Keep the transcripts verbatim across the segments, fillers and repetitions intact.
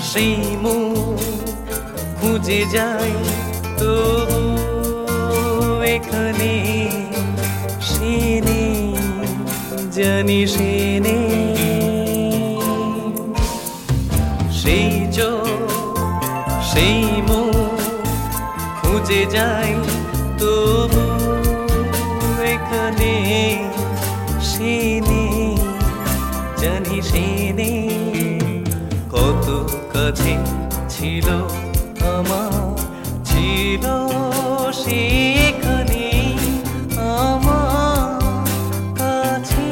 সেই মুখ খুঁজে যাই তবু এখানে সে নেই, জানি সে নেই। সেই চোখ সেই মুখ খুঁজে যাই তবু এখানে সে নেই, জানি সে নেই। কত কাছে ছিল আমার, ছিল সেখানে আমার কাছে।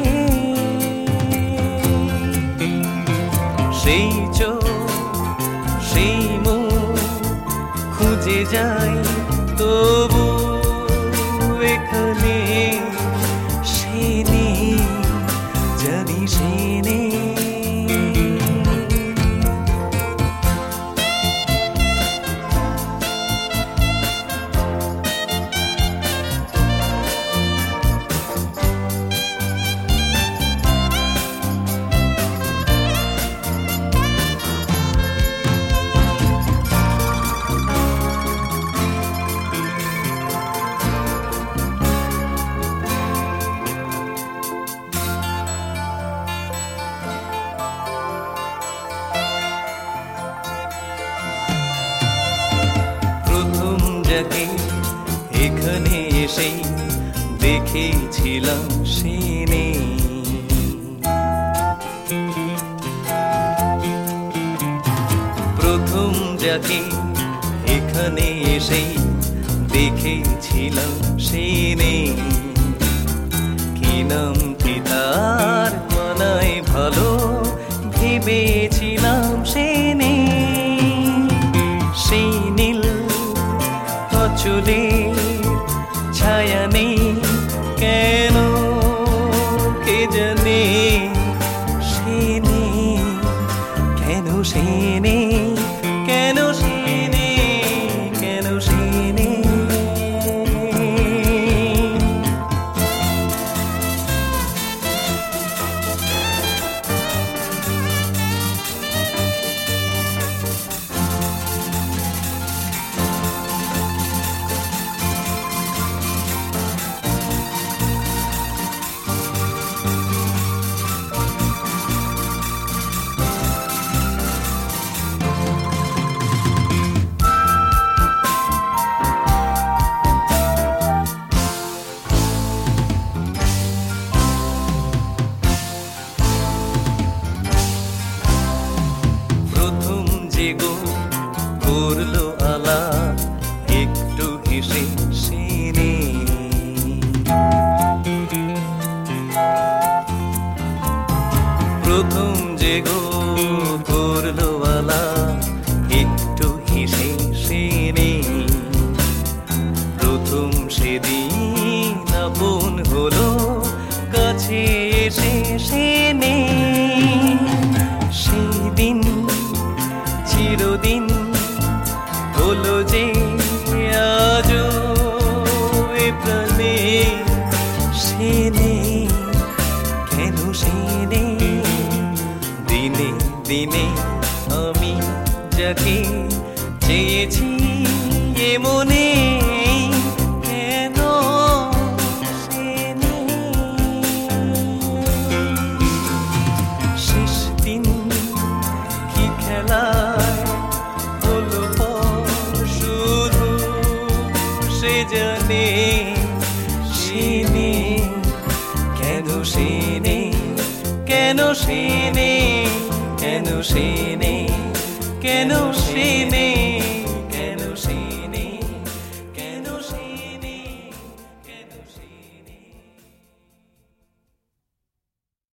সেই চোখ সেই মুখ খুঁজে যাই তবু এখানে সে নেই, জানি সে নেই। যাকে এখানে এসে দেখেছিলাম সে নেই, প্রথম যাকে এখানে এসে দেখেছিলাম সে নেই। কি নাম কি তার মানায় ভালো ভেবেছিলাম সে নেই। সেই নীল চলে ছায়া নেই কেন কে জানে, সে নেই কেন সে নেই, কেন সে নেই, কেন সে নেই। গো করলো আলাপ একটু হেসে সে নেই, প্রথম যে গো করলো আলাপ একটু হেসে সে নেই। প্রথম সেদিন আপন হলো কাছে এসে সে নেই। সেদিন চিরদিন হলো যে আজও এ প্রাণে সে নেই, কেন সে নেই। দিনে দিনে আমি যাকে চেয়েছি এ মনে কেন সে নেই। শেষ দিন কি খেলা জানে সে নেই, কেন সে নেই, কেন সে নেই, কেন সে নেই, কেন সে নেই।